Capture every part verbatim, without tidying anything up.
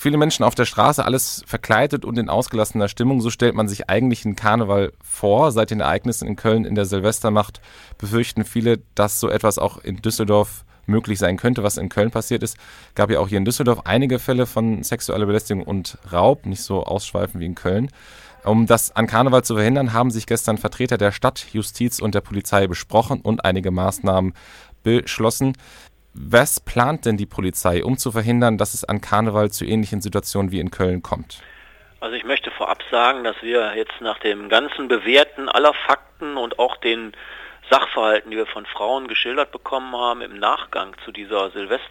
viele Menschen auf der Straße, alles verkleidet und in ausgelassener Stimmung. So stellt man sich eigentlich einen Karneval vor. Seit den Ereignissen in Köln in der Silvesternacht befürchten viele, dass so etwas auch in Düsseldorf möglich sein könnte, was in Köln passiert ist. Gab ja auch hier in Düsseldorf einige Fälle von sexueller Belästigung und Raub, nicht so ausschweifend wie in Köln. Um das an Karneval zu verhindern, haben sich gestern Vertreter der Stadt, Justiz und der Polizei besprochen und einige Maßnahmen beschlossen. Was plant denn die Polizei, um zu verhindern, dass es an Karneval zu ähnlichen Situationen wie in Köln kommt? Also ich möchte vorab sagen, dass wir jetzt nach dem ganzen Bewerten aller Fakten und auch den Sachverhalten, die wir von Frauen geschildert bekommen haben, im Nachgang zu dieser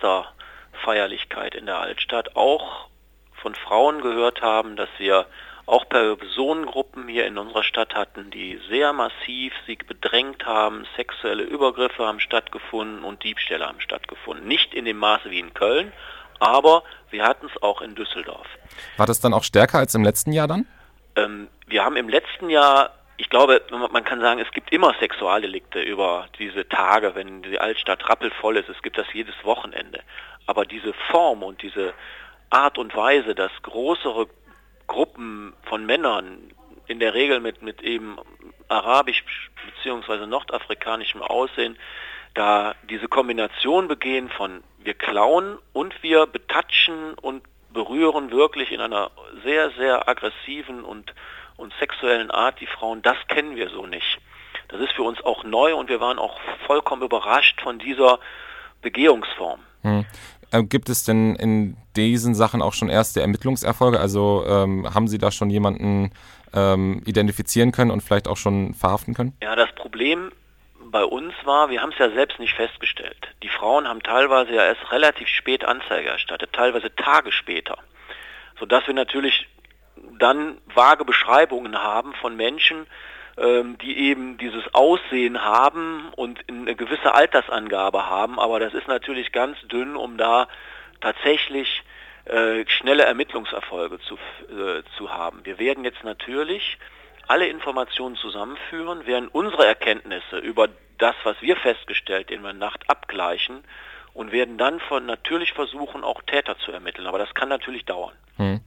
Silvesterfeierlichkeit in der Altstadt auch von Frauen gehört haben, dass wir auch Personengruppen hier in unserer Stadt hatten, die sehr massiv sie bedrängt haben, sexuelle Übergriffe haben stattgefunden und Diebstähle haben stattgefunden. Nicht in dem Maße wie in Köln, aber wir hatten es auch in Düsseldorf. War das dann auch stärker als im letzten Jahr dann? Ähm, wir haben im letzten Jahr, ich glaube, man kann sagen, es gibt immer Sexualdelikte über diese Tage, wenn die Altstadt rappelvoll ist. Es gibt das jedes Wochenende. Aber diese Form und diese Art und Weise, dass größere Gruppen von Männern, in der Regel mit, mit eben arabisch bzw. nordafrikanischem Aussehen, da diese Kombination begehen von wir klauen und wir betatschen und berühren wirklich in einer sehr, sehr aggressiven und, und sexuellen Art die Frauen, das kennen wir so nicht. Das ist für uns auch neu und wir waren auch vollkommen überrascht von dieser Begehungsform. Hm. Gibt es denn in diesen Sachen auch schon erste Ermittlungserfolge? Also ähm, haben Sie da schon jemanden ähm, identifizieren können und vielleicht auch schon verhaften können? Ja, das Problem bei uns war, wir haben es ja selbst nicht festgestellt. Die Frauen haben teilweise ja erst relativ spät Anzeige erstattet, teilweise Tage später. Sodass wir natürlich dann vage Beschreibungen haben von Menschen, die eben dieses Aussehen haben und eine gewisse Altersangabe haben, aber das ist natürlich ganz dünn, um da tatsächlich äh, schnelle Ermittlungserfolge zu, äh, zu haben. Wir werden jetzt natürlich alle Informationen zusammenführen, werden unsere Erkenntnisse über das, was wir festgestellt in der Nacht abgleichen und werden dann von natürlich versuchen, auch Täter zu ermitteln, aber das kann natürlich dauern. Hm.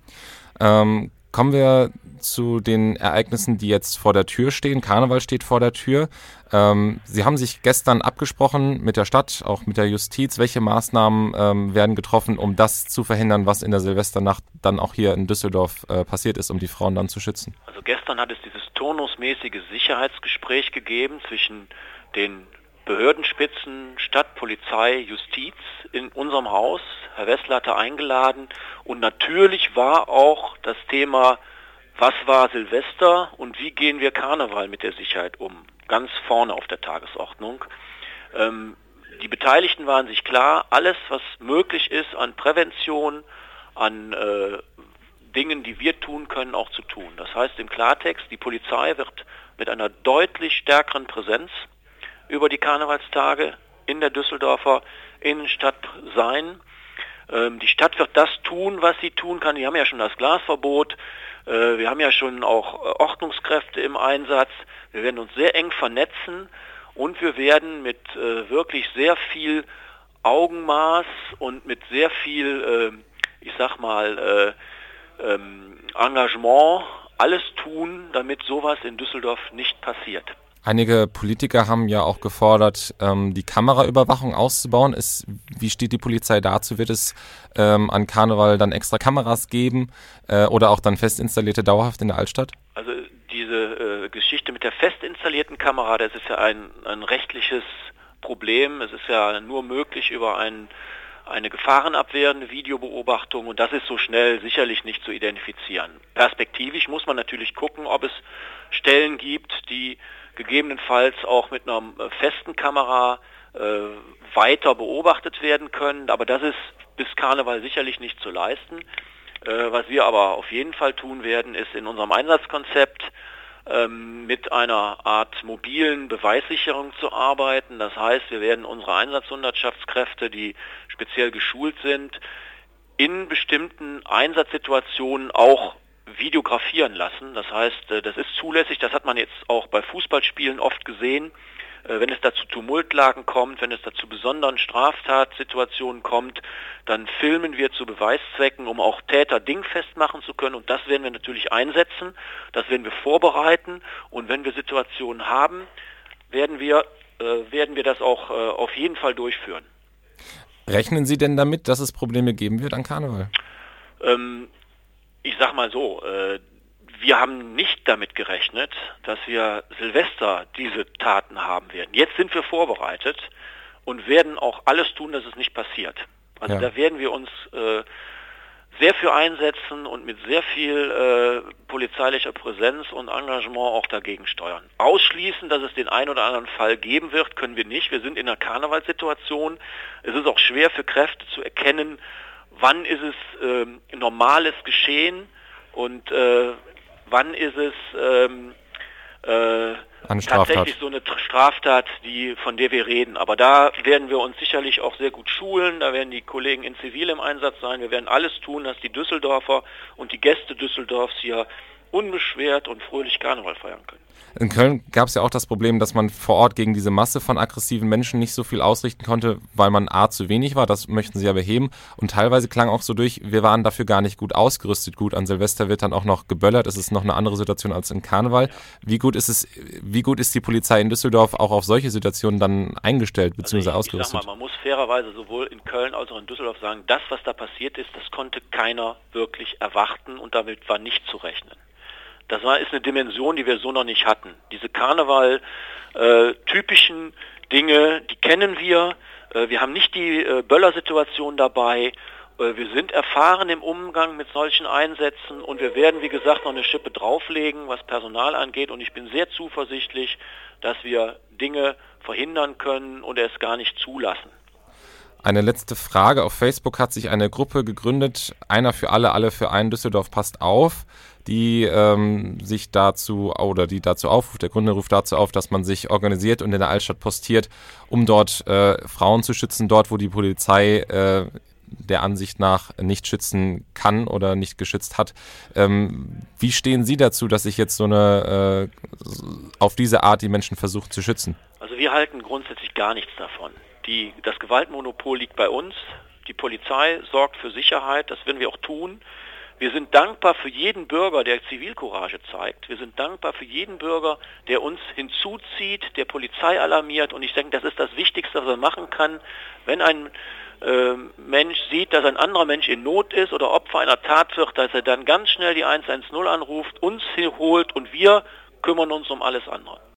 Ähm Kommen wir zu den Ereignissen, die jetzt vor der Tür stehen. Karneval steht vor der Tür. Ähm, Sie haben sich gestern abgesprochen mit der Stadt, auch mit der Justiz. Welche Maßnahmen ähm, werden getroffen, um das zu verhindern, was in der Silvesternacht dann auch hier in Düsseldorf äh, passiert ist, um die Frauen dann zu schützen? Also gestern hat es dieses turnusmäßige Sicherheitsgespräch gegeben zwischen den Behördenspitzen, Stadt, Polizei, Justiz in unserem Haus. Herr Wessler hatte eingeladen und natürlich war auch das Thema, was war Silvester und wie gehen wir Karneval mit der Sicherheit um, ganz vorne auf der Tagesordnung. Ähm, die Beteiligten waren sich klar, alles was möglich ist an Prävention, an äh, Dingen, die wir tun können, auch zu tun. Das heißt im Klartext, die Polizei wird mit einer deutlich stärkeren Präsenz über die Karnevalstage in der Düsseldorfer Innenstadt sein. Ähm, die Stadt wird das tun, was sie tun kann. Die haben ja schon das Glasverbot. Äh, wir haben ja schon auch Ordnungskräfte im Einsatz. Wir werden uns sehr eng vernetzen und wir werden mit äh, wirklich sehr viel Augenmaß und mit sehr viel, äh, ich sag mal, äh, ähm, Engagement alles tun, damit sowas in Düsseldorf nicht passiert. Einige Politiker haben ja auch gefordert, ähm, die Kameraüberwachung auszubauen. Ist, wie steht die Polizei dazu? Wird es ähm, an Karneval dann extra Kameras geben äh, oder auch dann fest installierte dauerhaft in der Altstadt? Also diese äh, Geschichte mit der fest installierten Kamera, das ist ja ein, ein rechtliches Problem. Es ist ja nur möglich über ein, eine gefahrenabwehrende Videobeobachtung und das ist so schnell sicherlich nicht zu identifizieren. Perspektivisch muss man natürlich gucken, ob es Stellen gibt, die gegebenenfalls auch mit einer festen Kamera äh, weiter beobachtet werden können. Aber das ist bis Karneval sicherlich nicht zu leisten. Äh, was wir aber auf jeden Fall tun werden, ist in unserem Einsatzkonzept ähm, mit einer Art mobilen Beweissicherung zu arbeiten. Das heißt, wir werden unsere Einsatzhundertschaftskräfte, die speziell geschult sind, in bestimmten Einsatzsituationen auch videografieren lassen. Das heißt, das ist zulässig, das hat man jetzt auch bei Fußballspielen oft gesehen, Äh, wenn es da zu Tumultlagen kommt, wenn es da zu besonderen Straftatsituationen kommt, dann filmen wir zu Beweiszwecken, um auch Täter dingfest machen zu können. Und das werden wir natürlich einsetzen, das werden wir vorbereiten. Und wenn wir Situationen haben, werden wir, äh, werden wir das auch äh, auf jeden Fall durchführen. Rechnen Sie denn damit, dass es Probleme geben wird an Karneval? Ähm, ich sag mal so, äh, wir haben nicht damit gerechnet, dass wir Silvester diese Taten haben werden. Jetzt sind wir vorbereitet und werden auch alles tun, dass es nicht passiert. Also ja. Da werden wir uns äh, sehr für einsetzen und mit sehr viel äh, polizeilicher Präsenz und Engagement auch dagegen steuern. Ausschließen, dass es den einen oder anderen Fall geben wird, können wir nicht. Wir sind in einer Karnevalssituation. Es ist auch schwer für Kräfte zu erkennen, wann ist es äh, normales Geschehen und äh, wann ist es ähm, äh, tatsächlich so eine Straftat, die, von der wir reden. Aber da werden wir uns sicherlich auch sehr gut schulen, da werden die Kollegen in Zivil im Einsatz sein. Wir werden alles tun, dass die Düsseldorfer und die Gäste Düsseldorfs hier unbeschwert und fröhlich Karneval feiern können. In Köln gab es ja auch das Problem, dass man vor Ort gegen diese Masse von aggressiven Menschen nicht so viel ausrichten konnte, weil man A, zu wenig war, das möchten sie ja beheben. Und teilweise klang auch so durch, wir waren dafür gar nicht gut ausgerüstet. Gut, an Silvester wird dann auch noch geböllert, es ist noch eine andere Situation als in Karneval. Ja. Wie gut ist es, wie gut ist die Polizei in Düsseldorf auch auf solche Situationen dann eingestellt bzw. Also ausgerüstet? Ich sag mal, man muss fairerweise sowohl in Köln als auch in Düsseldorf sagen, das, was da passiert ist, das konnte keiner wirklich erwarten und damit war nicht zu rechnen. Das war, ist eine Dimension, die wir so noch nicht hatten. Diese Karneval-typischen äh, Dinge, die kennen wir. Äh, wir haben nicht die äh, Böller-Situation dabei. Äh, wir sind erfahren im Umgang mit solchen Einsätzen und wir werden, wie gesagt, noch eine Schippe drauflegen, was Personal angeht. Und ich bin sehr zuversichtlich, dass wir Dinge verhindern können und es gar nicht zulassen. Eine letzte Frage. Auf Facebook hat sich eine Gruppe gegründet, einer für alle, alle für einen, Düsseldorf passt auf, die ähm, sich dazu oder die dazu aufruft, der Gründer ruft dazu auf, dass man sich organisiert und in der Altstadt postiert, um dort äh, Frauen zu schützen, dort wo die Polizei äh, der Ansicht nach nicht schützen kann oder nicht geschützt hat. Ähm, wie stehen Sie dazu, dass sich jetzt so eine äh, auf diese Art die Menschen versucht zu schützen? Also wir halten grundsätzlich gar nichts davon. Die, das Gewaltmonopol liegt bei uns. Die Polizei sorgt für Sicherheit, das werden wir auch tun. Wir sind dankbar für jeden Bürger, der Zivilcourage zeigt. Wir sind dankbar für jeden Bürger, der uns hinzuzieht, der Polizei alarmiert. Und ich denke, das ist das Wichtigste, was er machen kann. Wenn ein äh, Mensch sieht, dass ein anderer Mensch in Not ist oder Opfer einer Tat wird, dass er dann ganz schnell die eins eins null anruft, uns hier holt und wir kümmern uns um alles andere.